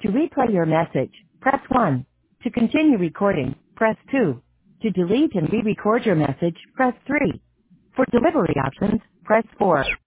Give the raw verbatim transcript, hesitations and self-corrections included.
To replay your message, press one. To continue recording, press two. To delete and re-record your message, press three. For delivery options, press four.